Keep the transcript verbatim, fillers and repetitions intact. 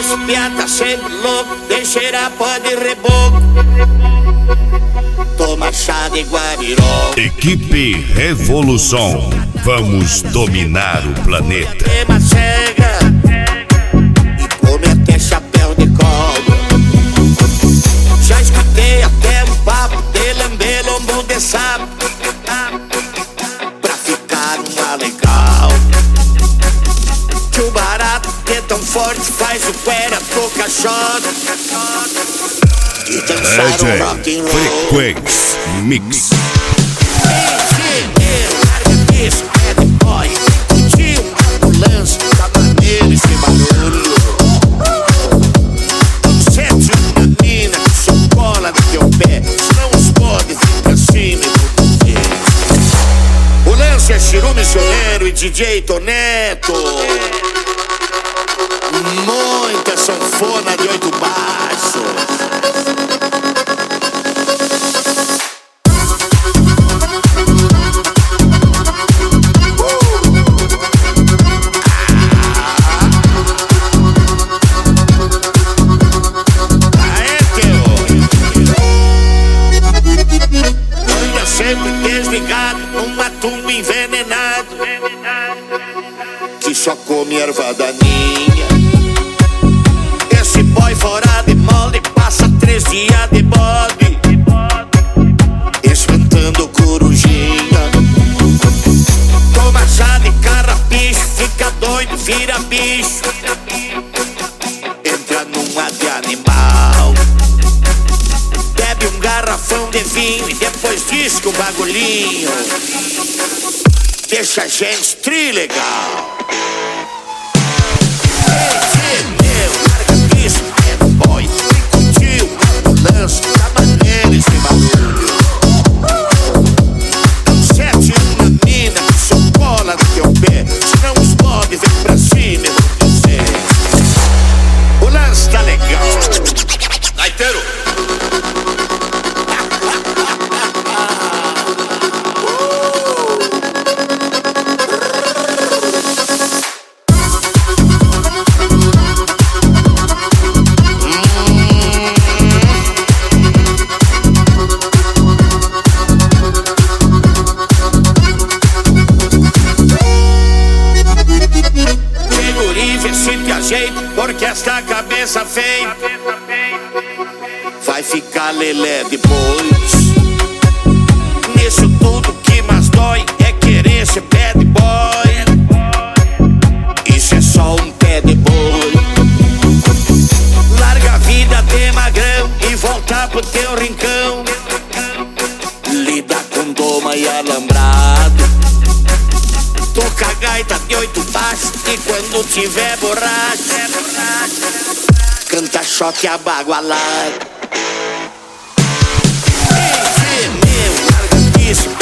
esse piá tá sempre louco, tem cheirar pó de reboco. Toma chá de guariró. Equipe Revolução, vamos dominar o planeta. Queima cega e come até chapéu de cobre. Já escutei até um papo de lamber lombo de sapo, pra ficar uma legal. Que o barato que é tão forte faz o cuera pro cachorro e dançar um rock and roll. Frequência Mix. Engenheiro, larga isso, bad boy. Curtiu uma ambulância, tá maneiro esse barulho. Sete uma mina que só cola no teu pé, senão os pobres ficam assim e você. O lance é Chiru Missioneiro e D J Toneto. Muita sanfona de oito baixos. Desligado num matumbo envenenado que só come erva daninha. Esse boy fora de molde passa três dias de bode espantando corujinha. Toma chá de carrapicho, fica doido, vira bicho, entra numa de animal. Bebe um garrafão de vinho e depois diz que o bagulhinho deixa a gente trilegal. Esse meu, larga isso, é boy. Curtiu a ambulância, tá maneiro esse barulho. Sete uma mina que só cola no teu pé, senão os pobres vem pra cima e vão dizer. O lance tá legal. Gaiteiro. Porque esta cabeça feia vai ficar lelé depois. Nisso tudo que mais dói é querer ser bad boy. Isso é só um pé de boi. Larga a vida de magrão e volta pro teu rincão. Lida com doma e alambrado. Toca gaita de oito baixos e quando tiver borracha canta choque abagualado. Esse meu, larga isso.